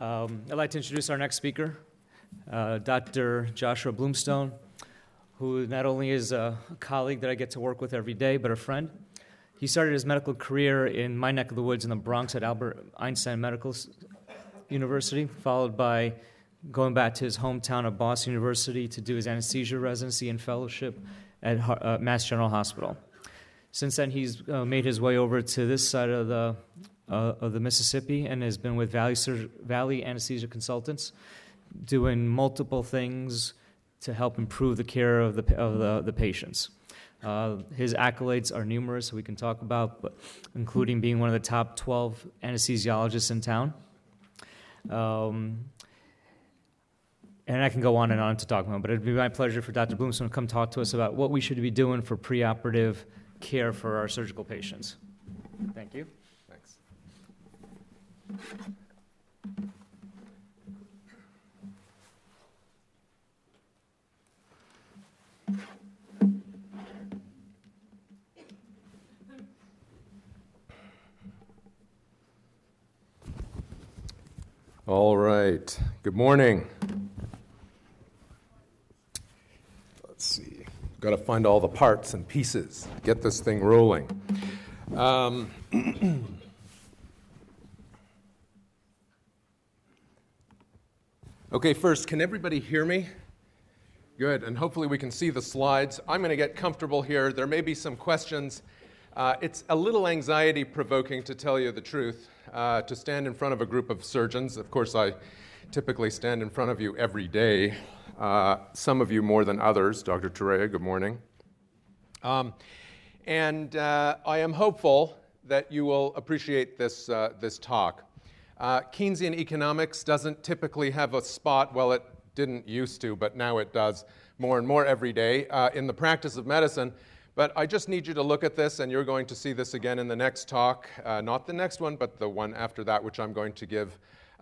I'd like to introduce our next speaker, Dr. Joshua Bloomstone, who not only is a colleague that I get to work with every day, but a friend. He started his medical career in my neck of the woods in the Bronx at Albert Einstein Medical University, followed by going back to his hometown of Boston University to do his anesthesia residency and fellowship at Mass General Hospital. Since then, he's made his way over to this side of the Mississippi and has been with Valley Anesthesia Consultants, doing multiple things to help improve the care of the patients. His accolades are numerous, we can talk about, but including being one of the top 12 anesthesiologists in town. And I can go on and on to talk about, but it'd be my pleasure for Dr. Bloomstone to come talk to us about what we should be doing for preoperative care for our surgical patients. Thank you. Thanks. All right. Good morning. Let's see. Got to find all the parts and pieces. Get this thing rolling. Okay, first, can everybody hear me? Good, and hopefully we can see the slides. I'm going to get comfortable here. There may be some questions. It's a little anxiety-provoking, to tell you the truth, to stand in front of a group of surgeons. Of course, I typically stand in front of you every day, some of you more than others. Dr. Torreya, good morning. I am hopeful that you will appreciate this talk. Keynesian economics doesn't typically have a spot, well, it didn't used to, but now it does more and more every day in the practice of medicine. But I just need you to look at this, and you're going to see this again in the next talk, not the next one, but the one after that, which I'm going to give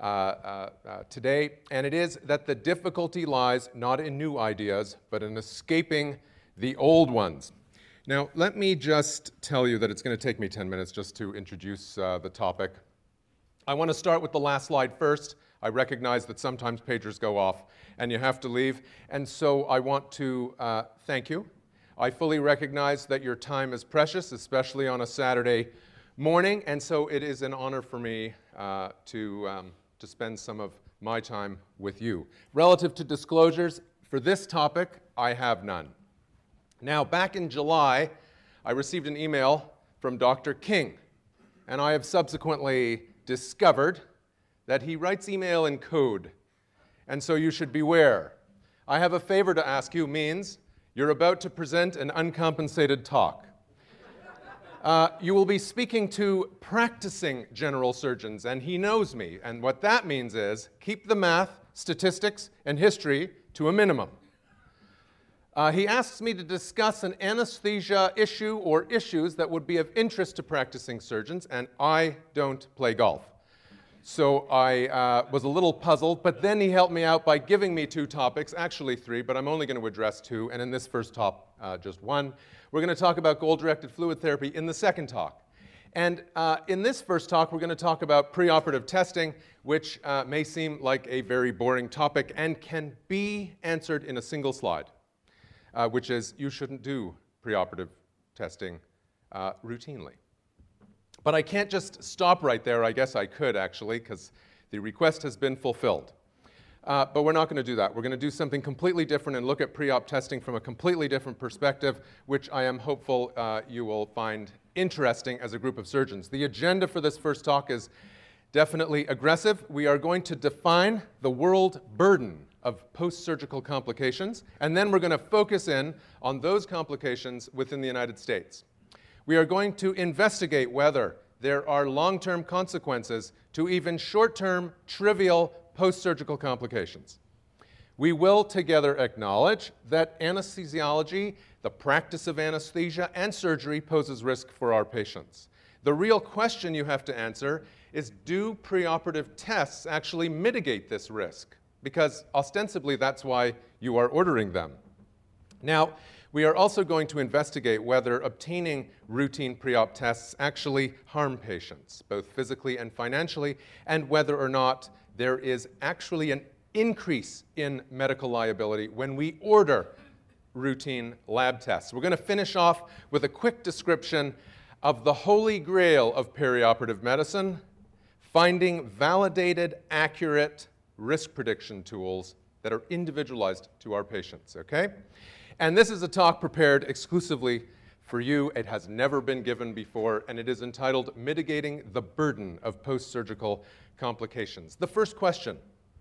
today. And it is that the difficulty lies not in new ideas, but in escaping the old ones. Now, let me just tell you that it's going to take me 10 minutes just to introduce the topic. I want to start with the last slide first. I recognize that sometimes pagers go off and you have to leave, and so I want to thank you. I fully recognize that your time is precious, especially on a Saturday morning, and so it is an honor for me to spend some of my time with you. Relative to disclosures, for this topic, I have none. Now, back in July, I received an email from Dr. King, and I have subsequently discovered that he writes email in code, and so you should beware. I have a favor to ask you, means you're about to present an uncompensated talk. You will be speaking to practicing general surgeons, and he knows me, and what that means is keep the math, statistics, and history to a minimum. He asks me to discuss an anesthesia issue or issues that would be of interest to practicing surgeons, and I don't play golf. So I was a little puzzled, but then he helped me out by giving me two topics, actually three, but I'm only going to address two, and in this first talk, just one. We're going to talk about goal-directed fluid therapy in the second talk. And in this first talk, we're going to talk about preoperative testing, which may seem like a very boring topic and can be answered in a single slide, which is you shouldn't do preoperative testing routinely. But I can't just stop right there. I guess I could, actually, because the request has been fulfilled. But we're not going to do that. We're going to do something completely different and look at pre-op testing from a completely different perspective, which I am hopeful you will find interesting as a group of surgeons. The agenda for this first talk is definitely aggressive. We are going to define the world burden of post-surgical complications, and then we're going to focus in on those complications within the United States. We are going to investigate whether there are long-term consequences to even short-term, trivial post-surgical complications. We will together acknowledge that anesthesiology, the practice of anesthesia, and surgery poses risk for our patients. The real question you have to answer is, do preoperative tests actually mitigate this risk? Because ostensibly that's why you are ordering them. Now, we are also going to investigate whether obtaining routine pre-op tests actually harm patients, both physically and financially, and whether or not there is actually an increase in medical liability when we order routine lab tests. We're going to finish off with a quick description of the holy grail of perioperative medicine, finding validated, accurate risk prediction tools that are individualized to our patients, okay? And this is a talk prepared exclusively for you. It has never been given before, and it is entitled Mitigating the Burden of Post-Surgical Complications. The first question: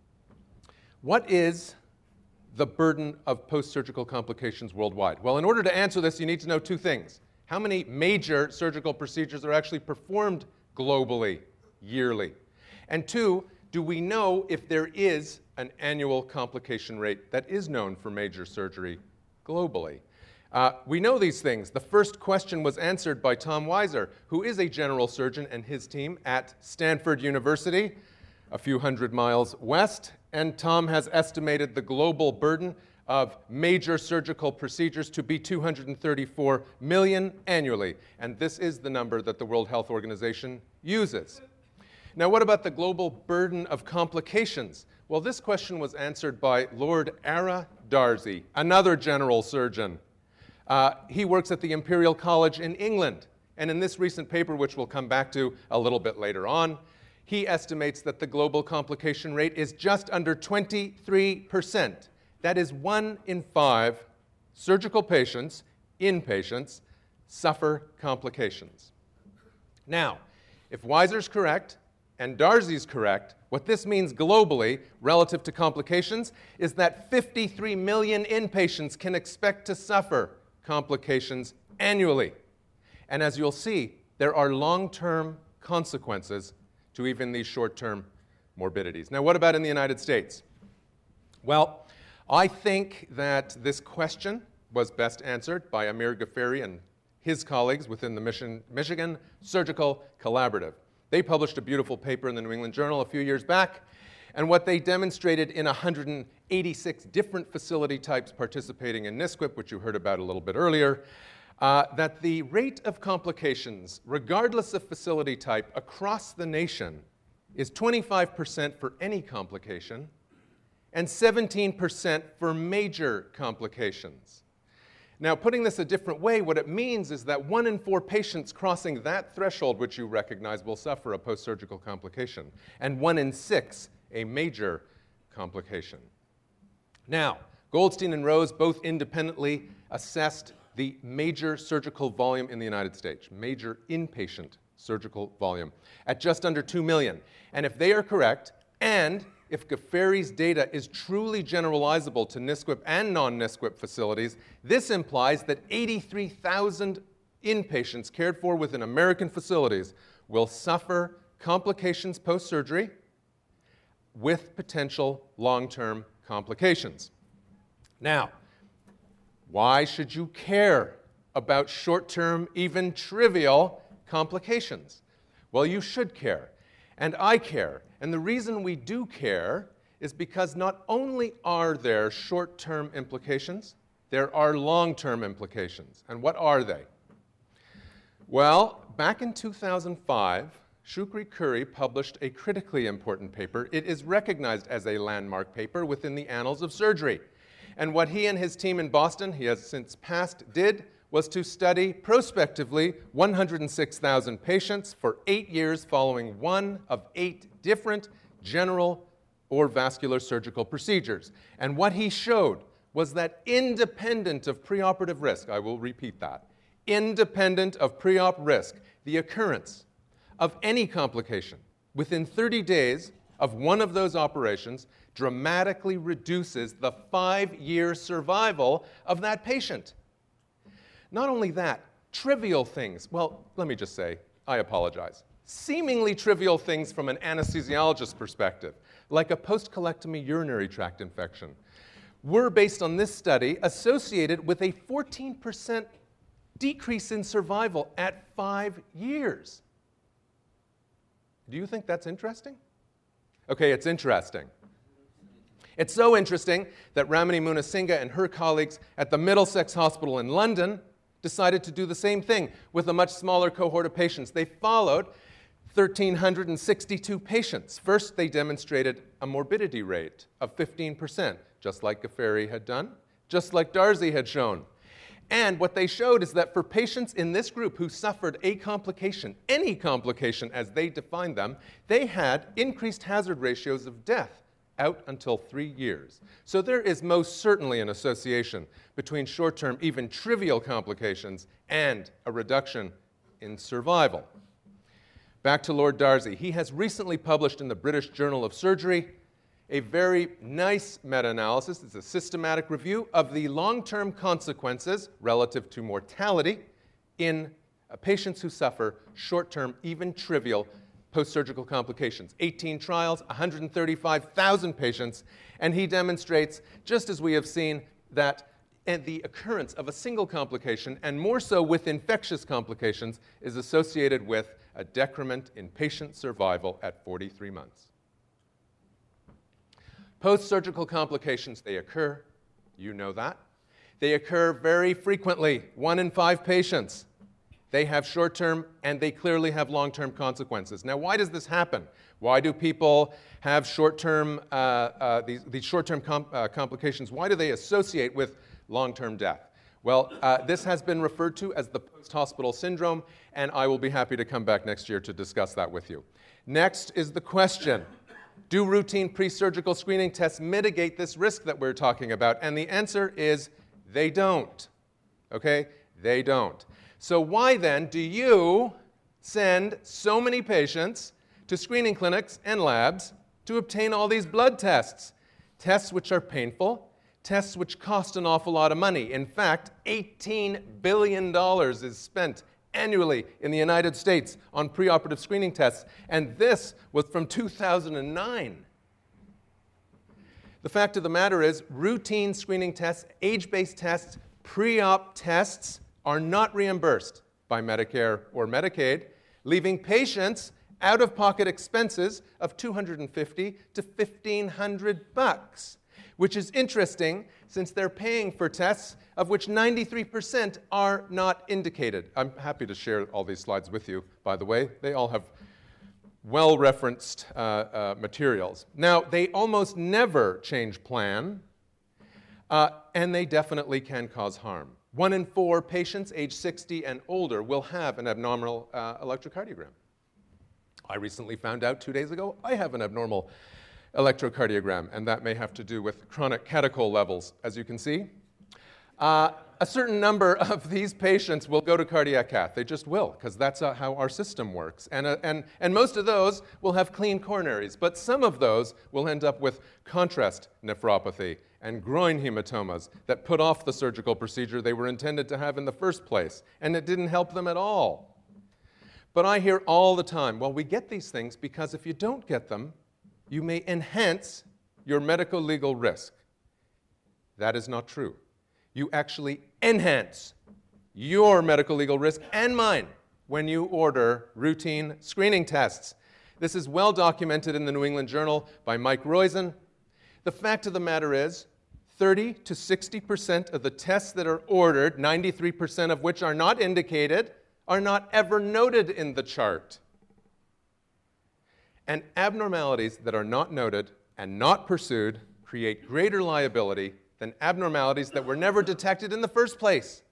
what is the burden of post-surgical complications worldwide? Well, in order to answer this, you need to know two things. How many major surgical procedures are actually performed globally, yearly? And two, do we know if there is an annual complication rate that is known for major surgery globally? We know these things. The first question was answered by Tom Weiser, who is a general surgeon, and his team at Stanford University, a few hundred miles west. And Tom has estimated the global burden of major surgical procedures to be 234 million annually. And this is the number that the World Health Organization uses. Now, what about the global burden of complications? Well, this question was answered by Lord Ara Darzi, another general surgeon. He works at the Imperial College in England. And in this recent paper, which we'll come back to a little bit later on, he estimates that the global complication rate is just under 23%. That is 1 in 5 surgical patients, inpatients, suffer complications. Now, if Weiser's correct and Darzi's correct, what this means globally relative to complications is that 53 million inpatients can expect to suffer complications annually. And as you'll see, there are long-term consequences to even these short-term morbidities. Now, what about in the United States? Well, I think that this question was best answered by Amir Ghaffari and his colleagues within the Michigan Surgical Collaborative. They published a beautiful paper in the New England Journal a few years back, and what they demonstrated in 186 different facility types participating in NSQIP, which you heard about a little bit earlier, that the rate of complications, regardless of facility type, across the nation is 25% for any complication and 17% for major complications. Now, putting this a different way, what it means is that 1 in 4 patients crossing that threshold, which you recognize, will suffer a post-surgical complication, and 1 in 6 a major complication. Now, Goldstein and Rose both independently assessed the major surgical volume in the United States, major inpatient surgical volume, at just under 2 million. And if they are correct, and if Ghaffari's data is truly generalizable to NSQIP and non-NSQIP facilities, this implies that 83,000 inpatients cared for within American facilities will suffer complications post-surgery with potential long-term complications. Now, why should you care about short-term, even trivial complications? Well, you should care, and I care. And the reason we do care is because not only are there short-term implications, there are long-term implications. And what are they? Well, back in 2005, Shukri Khoury published a critically important paper. It is recognized as a landmark paper within the annals of surgery. And what he and his team in Boston, he has since passed, did was to study prospectively 106,000 patients for 8 years following 1 of 8 different general or vascular surgical procedures. And what he showed was that independent of preoperative risk, I will repeat that, independent of pre-op risk, the occurrence of any complication within 30 days of one of those operations dramatically reduces the 5-year survival of that patient. Not only that, trivial things, well, let me just say, I apologize, seemingly trivial things from an anesthesiologist's perspective, like a post-colectomy urinary tract infection, were, based on this study, associated with a 14% decrease in survival at 5 years. Do you think that's interesting? Okay, it's interesting. It's so interesting that Ramani Munasinghe and her colleagues at the Middlesex Hospital in London decided to do the same thing with a much smaller cohort of patients. They followed 1,362 patients. First, they demonstrated a morbidity rate of 15%, just like Ghaffari had done, just like Darzi had shown. And what they showed is that for patients in this group who suffered a complication, any complication as they defined them, they had increased hazard ratios of death out until 3 years. So there is most certainly an association between short-term, even trivial complications and a reduction in survival. Back to Lord Darzi. He has recently published in the British Journal of Surgery a very nice meta-analysis. It's a systematic review of the long-term consequences relative to mortality in patients who suffer short-term, even trivial post-surgical complications. 18 trials, 135,000 patients, and he demonstrates, just as we have seen, that the occurrence of a single complication, and more so with infectious complications, is associated with a decrement in patient survival at 43 months. Post-surgical complications, they occur. You know that. They occur very frequently, 1 in 5 patients. They have short-term and they clearly have long-term consequences. Now, why does this happen? Why do people have short-term, these short-term complications? Why do they associate with long-term death? Well, this has been referred to as the post-hospital syndrome, and I will be happy to come back next year to discuss that with you. Next is the question. Do routine pre-surgical screening tests mitigate this risk that we're talking about? And the answer is they don't. Okay? They don't. So why then do you send so many patients to screening clinics and labs to obtain all these blood tests? Tests which are painful, tests which cost an awful lot of money. In fact, $18 billion is spent annually in the United States on preoperative screening tests, and this was from 2009. The fact of the matter is, routine screening tests, age-based tests, pre-op tests are not reimbursed by Medicare or Medicaid, leaving patients out-of-pocket expenses of $250 to $1,500, which is interesting since they're paying for tests of which 93% are not indicated. I'm happy to share all these slides with you, by the way. They all have well-referenced materials. Now, they almost never change plan, and they definitely can cause harm. 1 in 4 patients age 60 and older will have an abnormal electrocardiogram. I recently found out 2 days ago I have an abnormal electrocardiogram, and that may have to do with chronic catechol levels, as you can see. A certain number of these patients will go to cardiac cath. They just will, because that's how our system works. And most of those will have clean coronaries, but some of those will end up with contrast nephropathy and groin hematomas that put off the surgical procedure they were intended to have in the first place, and it didn't help them at all. But I hear all the time, well, we get these things because if you don't get them, you may enhance your medical legal risk. That is not true. You actually enhance your medical legal risk and mine when you order routine screening tests. This is well documented in the New England Journal by Mike Roizen. The fact of the matter is, 30 to 60% of the tests that are ordered, 93% of which are not indicated, are not ever noted in the chart. And abnormalities that are not noted and not pursued create greater liability than abnormalities that were never detected in the first place.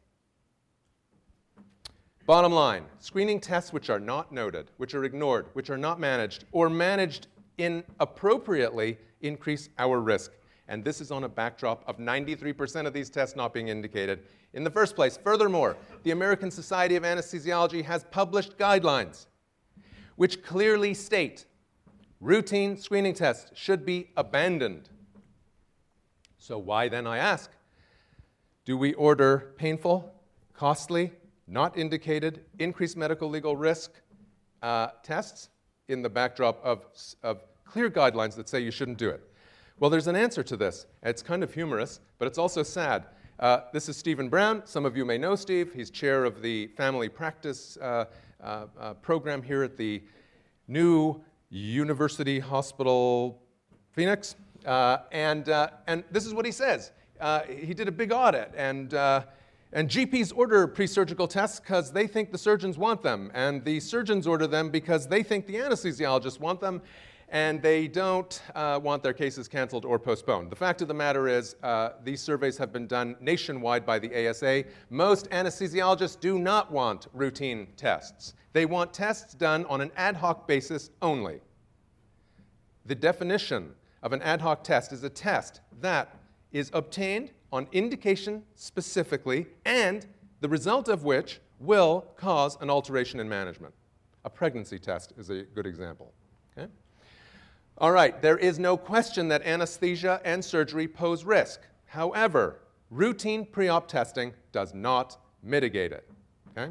Bottom line, screening tests which are not noted, which are ignored, which are not managed, or managed inappropriately increase our risk. And this is on a backdrop of 93% of these tests not being indicated in the first place. Furthermore, the American Society of Anesthesiology has published guidelines which clearly state routine screening tests should be abandoned. So why then, I ask, do we order painful, costly, not indicated, increased medical legal risk tests in the backdrop of clear guidelines that say you shouldn't do it? Well, there's an answer to this. It's kind of humorous, but it's also sad. This is Stephen Brown. Some of you may know Steve. He's chair of the family practice program here at the new University Hospital Phoenix. And this is what he says. He did a big audit, and And GPs order pre-surgical tests because they think the surgeons want them, and the surgeons order them because they think the anesthesiologists want them, and they don't want their cases canceled or postponed. The fact of the matter is, these surveys have been done nationwide by the ASA. Most anesthesiologists do not want routine tests. They want tests done on an ad hoc basis only. The definition of an ad hoc test is a test that is obtained on indication specifically, and the result of which will cause an alteration in management. A pregnancy test is a good example. Okay? All right, there is no question that anesthesia and surgery pose risk. However, routine pre-op testing does not mitigate it. Okay?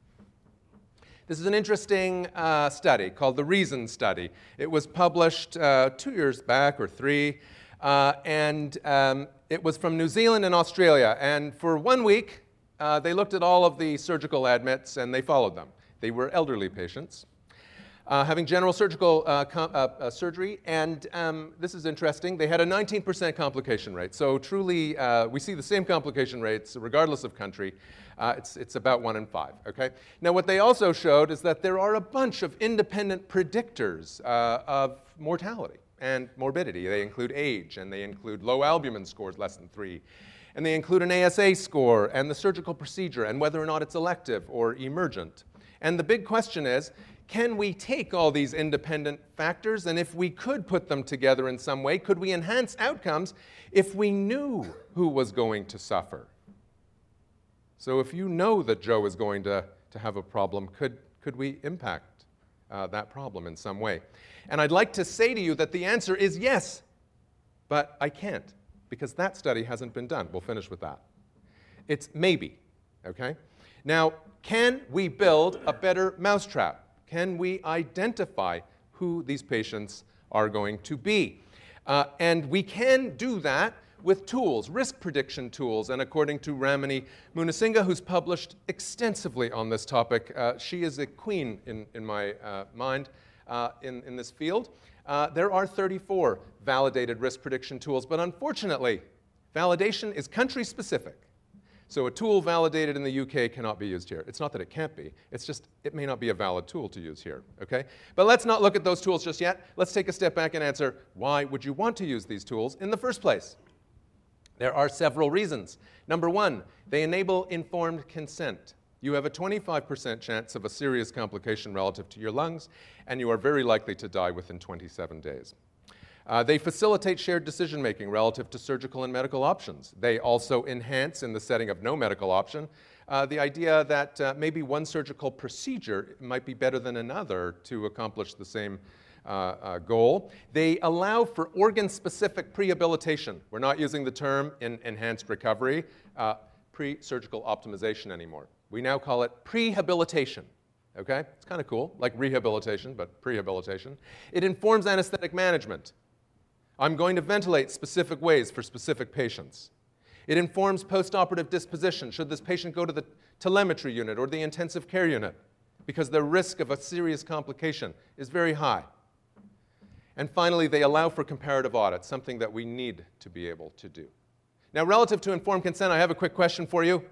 This is an interesting study called the REASON study. It was published 2 years back or 3, and it was from New Zealand and Australia. And for 1 week, they looked at all of the surgical admits and they followed them. They were elderly patients having general surgical surgery, and this is interesting. They had a 19% complication rate. So truly, we see the same complication rates regardless of country. It's about 1 in 5, okay? Now, what they also showed is that there are a bunch of independent predictors of mortality and morbidity. They include age, and they include low albumin scores, less than 3. And they include an ASA score, and the surgical procedure, and whether or not it's elective or emergent. And the big question is, can we take all these independent factors, and if we could put them together in some way, could we enhance outcomes if we knew who was going to suffer? So if you know that Joe is going to have a problem, could we impact that problem in some way? And I'd like to say to you that the answer is yes, but I can't, because that study hasn't been done. We'll finish with that. It's maybe, okay? Now, can we build a better mousetrap? Can we identify who these patients are going to be? And we can do that with tools, risk prediction tools. And according to Ramani Munasinghe, who's published extensively on this topic, she is a queen in my mind in this field. There are 34 validated risk prediction tools, but unfortunately, validation is country-specific. So a tool validated in the UK cannot be used here. It's not that it can't be, it's just it may not be a valid tool to use here, okay? But let's not look at those tools just yet. Let's take a step back and answer, why would you want to use these tools in the first place? There are several reasons. Number one, they enable informed consent. You have a 25% chance of a serious complication relative to your lungs, and you are very likely to die within 27 days. They facilitate shared decision-making relative to surgical and medical options. They also enhance, in the setting of no medical option, the idea that maybe one surgical procedure might be better than another to accomplish the same goal. They allow for organ-specific prehabilitation. We're not using the term in enhanced recovery, pre-surgical optimization anymore. We now call it prehabilitation. Okay? It's kind of cool, like rehabilitation, but prehabilitation. It informs anesthetic management. I'm going to ventilate specific ways for specific patients. It informs postoperative disposition. Should this patient go to the telemetry unit or the intensive care unit? Because the risk of a serious complication is very high. And finally, they allow for comparative audit, something that we need to be able to do. Now, relative to informed consent, I have a quick question for you.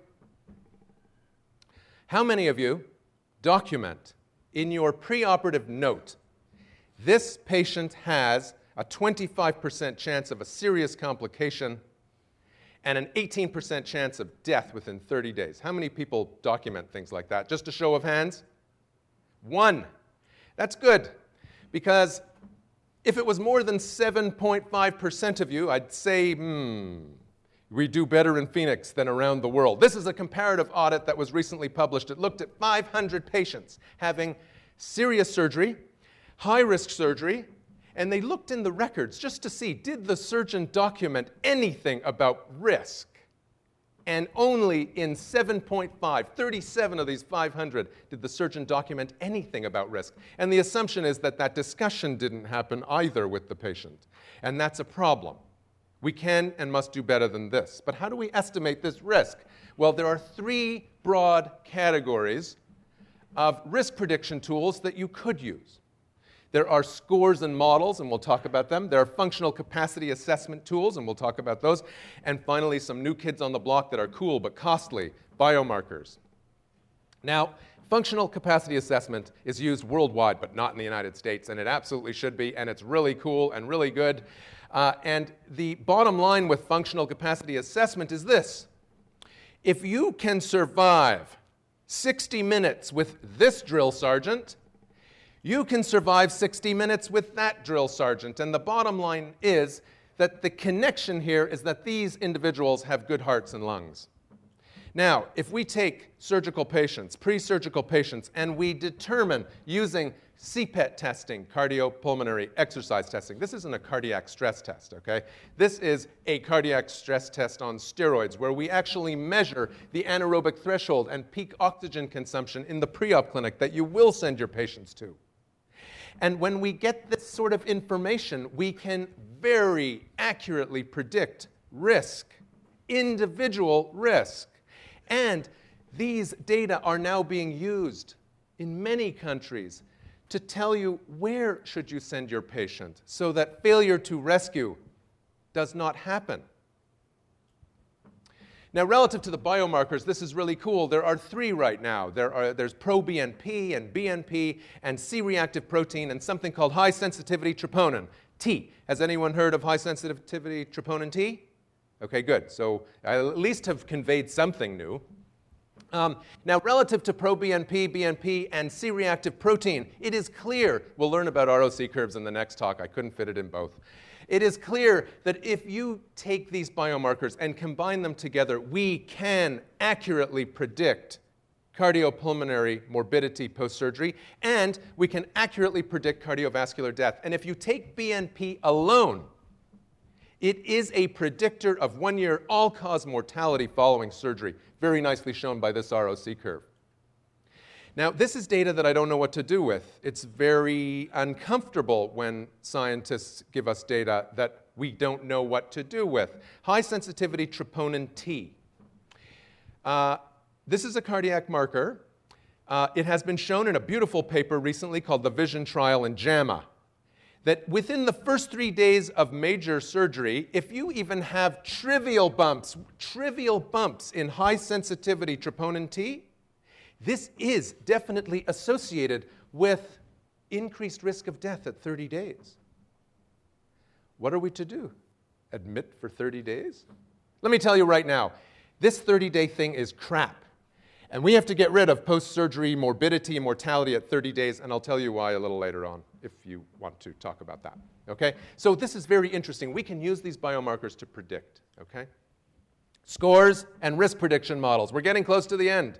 How many of you document in your preoperative note, this patient has a 25% chance of a serious complication and an 18% chance of death within 30 days? How many people document things like that? Just a show of hands? 1. That's good, because if it was more than 7.5% of you, I'd say, we do better in Phoenix than around the world. This is a comparative audit that was recently published. It looked at 500 patients having serious surgery, high-risk surgery, and they looked in the records just to see, did the surgeon document anything about risk? And only in 7.5, 37 of these 500, did the surgeon document anything about risk. And the assumption is that that discussion didn't happen either with the patient. And that's a problem. We can and must do better than this. But how do we estimate this risk? Well, there are 3 broad categories of risk prediction tools that you could use. There are scores and models, and we'll talk about them. There are functional capacity assessment tools, and we'll talk about those. And finally, some new kids on the block that are cool but costly, biomarkers. Now, functional capacity assessment is used worldwide, but not in the United States, and it absolutely should be, and it's really cool and really good. And the bottom line with functional capacity assessment is this. If you can survive 60 minutes with this drill sergeant, you can survive 60 minutes with that drill sergeant. And the bottom line is that the connection here is that these individuals have good hearts and lungs. Now, if we take surgical patients, pre-surgical patients, and we determine using CPET testing, cardiopulmonary exercise testing. This isn't a cardiac stress test, okay? This is a cardiac stress test on steroids where we actually measure the anaerobic threshold and peak oxygen consumption in the pre-op clinic that you will send your patients to. And when we get this sort of information, we can very accurately predict risk, individual risk. And these data are now being used in many countries to tell you where should you send your patient so that failure to rescue does not happen. Now, relative to the biomarkers, this is really cool. There are 3 right now. There's proBNP and BNP and C-reactive protein and something called high-sensitivity troponin, T. Has anyone heard of high-sensitivity troponin T? Okay, good. So I at least have conveyed something new. Now, relative to proBNP, BNP, and C-reactive protein, it is clear, we'll learn about ROC curves in the next talk. I couldn't fit it in both. It is clear that if you take these biomarkers and combine them together, we can accurately predict cardiopulmonary morbidity post-surgery, and we can accurately predict cardiovascular death. And if you take BNP alone, it is a predictor of 1-year all-cause mortality following surgery, very nicely shown by this ROC curve. Now, this is data that I don't know what to do with. It's very uncomfortable when scientists give us data that we don't know what to do with. High-sensitivity troponin T. This is a cardiac marker. It has been shown in a beautiful paper recently called the VISION trial in JAMA, that within the first 3 days of major surgery, if you even have trivial bumps in high-sensitivity troponin T, this is definitely associated with increased risk of death at 30 days. What are we to do? Admit for 30 days? Let me tell you right now, this 30-day thing is crap. And we have to get rid of post-surgery morbidity and mortality at 30 days, and I'll tell you why a little later on if you want to talk about that. Okay? So this is very interesting. We can use these biomarkers to predict. Okay? Scores and risk prediction models. We're getting close to the end.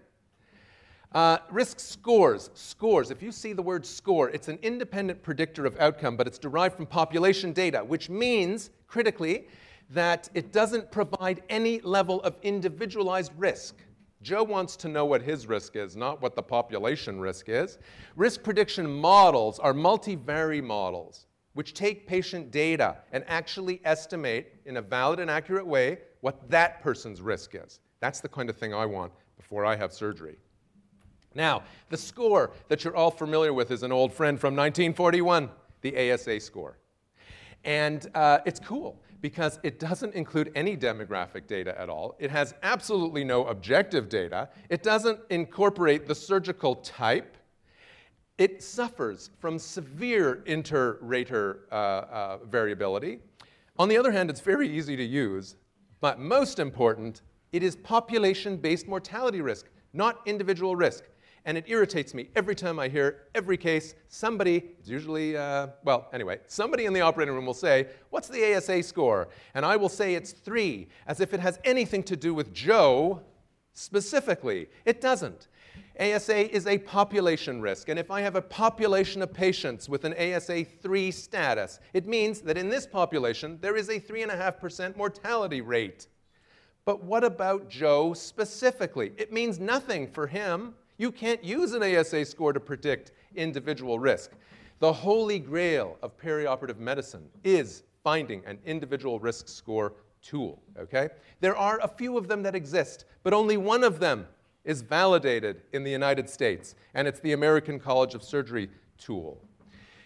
Risk scores. Scores. If you see the word score, it's an independent predictor of outcome, but it's derived from population data, which means, critically, that it doesn't provide any level of individualized risk. Joe wants to know what his risk is, not what the population risk is. Risk prediction models are multivariate models, which take patient data and actually estimate in a valid and accurate way what that person's risk is. That's the kind of thing I want before I have surgery. Now, the score that you're all familiar with is an old friend from 1941, the ASA score. And it's cool because it doesn't include any demographic data at all. It has absolutely no objective data. It doesn't incorporate the surgical type. It suffers from severe inter-rater variability. On the other hand, it's very easy to use. But most important, it is population-based mortality risk, not individual risk. And it irritates me every time I hear every case, somebody, it's usually, somebody in the operating room will say, what's the ASA score? And I will say it's 3, as if it has anything to do with Joe specifically. It doesn't. ASA is a population risk, and if I have a population of patients with an ASA 3 status, it means that in this population, there is a 3.5% mortality rate. But what about Joe specifically? It means nothing for him. You can't use an ASA score to predict individual risk. The holy grail of perioperative medicine is finding an individual risk score tool, okay? There are a few of them that exist, but only one of them is validated in the United States, and it's the American College of Surgery tool.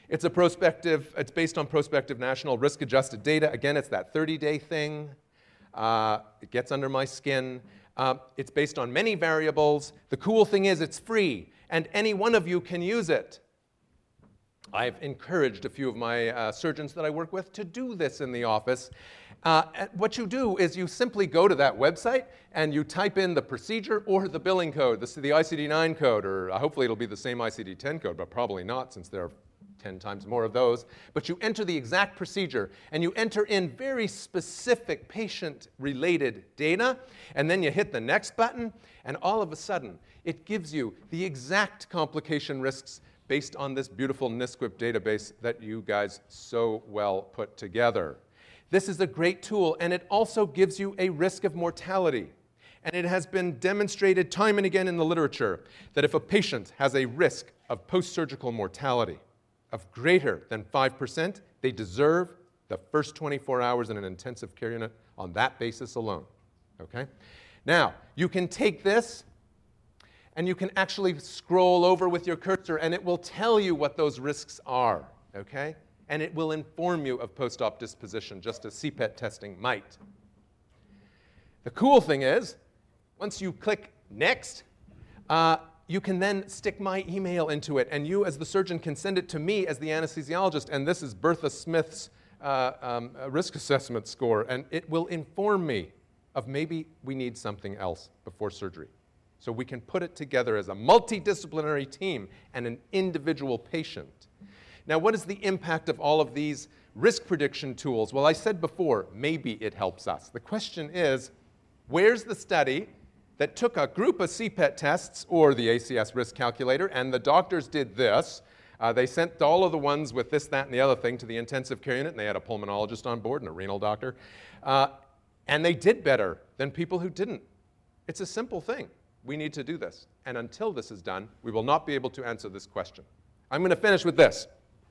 It's based on prospective national risk-adjusted data. Again, it's that 30-day thing. It gets under my skin. It's based on many variables. The cool thing is it's free, and any one of you can use it. I've encouraged a few of my surgeons that I work with to do this in the office. What you do is you simply go to that website and you type in the procedure or the billing code, the ICD-9 code, or hopefully it'll be the same ICD-10 code, but probably not since there are 10 times more of those. But you enter the exact procedure and you enter in very specific patient-related data, and then you hit the next button, and all of a sudden it gives you the exact complication risks based on this beautiful NSQIP database that you guys so well put together. This is a great tool, and it also gives you a risk of mortality. And it has been demonstrated time and again in the literature that if a patient has a risk of post-surgical mortality of greater than 5%, they deserve the first 24 hours in an intensive care unit on that basis alone. Okay? Now, you can take this and you can actually scroll over with your cursor, and it will tell you what those risks are, okay? And it will inform you of post-op disposition, just as CPET testing might. The cool thing is, once you click Next, you can then stick my email into it, and you, as the surgeon, can send it to me as the anesthesiologist, and this is Bertha Smith's risk assessment score, and it will inform me of maybe we need something else before surgery. So we can put it together as a multidisciplinary team and an individual patient. Now, what is the impact of all of these risk prediction tools? Well, I said before, maybe it helps us. The question is, where's the study that took a group of CPET tests or the ACS risk calculator, and the doctors did this. They sent all of the ones with this, that, and the other thing to the intensive care unit, and they had a pulmonologist on board and a renal doctor. And they did better than people who didn't. It's a simple thing. We need to do this. And until this is done, we will not be able to answer this question. I'm going to finish with this.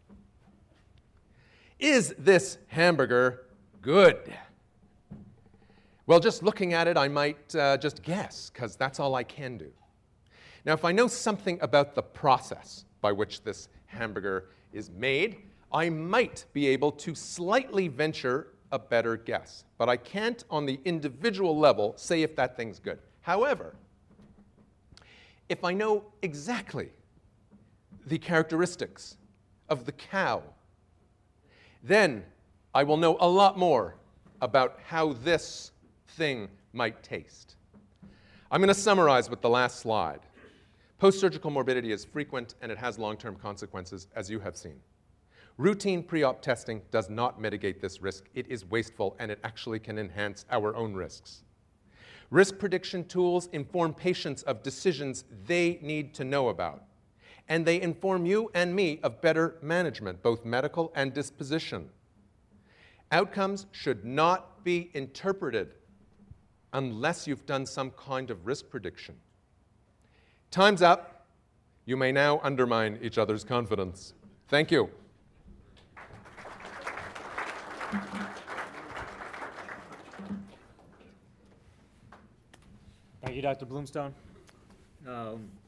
Is this hamburger good? Well, just looking at it, I might just guess, because that's all I can do. Now, if I know something about the process by which this hamburger is made, I might be able to slightly venture a better guess. But I can't, on the individual level, say if that thing's good. However, if I know exactly the characteristics of the cow, then I will know a lot more about how this thing might taste. I'm going to summarize with the last slide. Post-surgical morbidity is frequent and it has long-term consequences, as you have seen. Routine pre-op testing does not mitigate this risk. It is wasteful and it actually can enhance our own risks. Risk prediction tools inform patients of decisions they need to know about. And they inform you and me of better management, both medical and disposition. Outcomes should not be interpreted unless you've done some kind of risk prediction. Time's up. You may now undermine each other's confidence. Thank you. Thank you, Dr. Bloomstone.